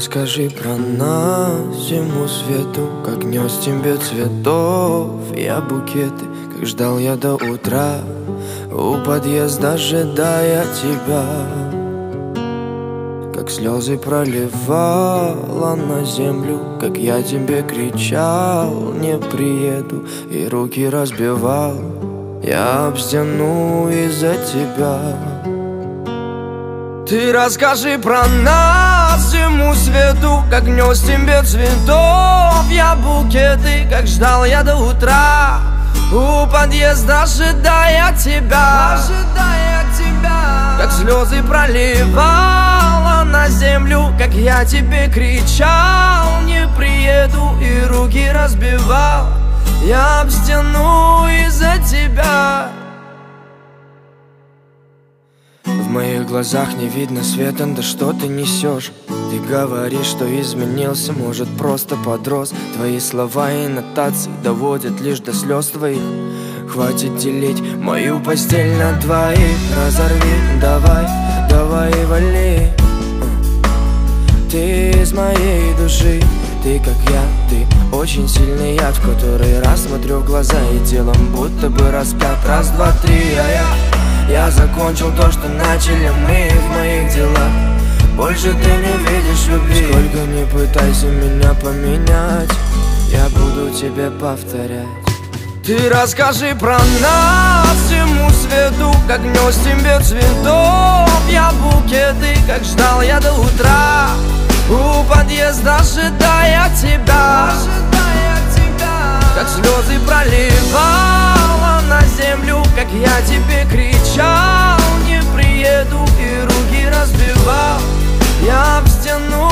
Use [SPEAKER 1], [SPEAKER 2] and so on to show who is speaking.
[SPEAKER 1] расскажи про нас всему свету, как нес тебе цветов я букеты, как ждал я до утра у подъезда, ожидая тебя, как слезы проливала на землю, как я тебе кричал: не приеду, и руки разбивал я об стену из-за тебя. Ты расскажи про нас всему свету, как нес тебе цветов я букеты, как ждал я до утра у подъезда, ожидая тебя, как слезы проливала на землю, как я тебе кричал: не приеду, и руки разбивал я об стену из-за тебя. В моих глазах не видно света, да что ты несешь? Ты говоришь, что изменился, может просто подрос. Твои слова и нотации доводят лишь до слез твоих. Хватит делить мою постель на двоих. Разорви, давай, давай и вали. Ты из моей души, ты как я, ты очень сильный яд, в который раз смотрю в глаза и телом будто бы распят. Раз, два, три, я закончил то, что начали мы в моих делах. Больше ты не видишь любви. Сколько не пытайся меня поменять, я буду тебе повторять. Ты расскажи про нас всему свету, как нес тебе цветов я букеты, как ждал я до утра у подъезда, ожидая тебя, как слезы проливала на землю, как я тебе кричал: не приеду, и руки разбивал я об стену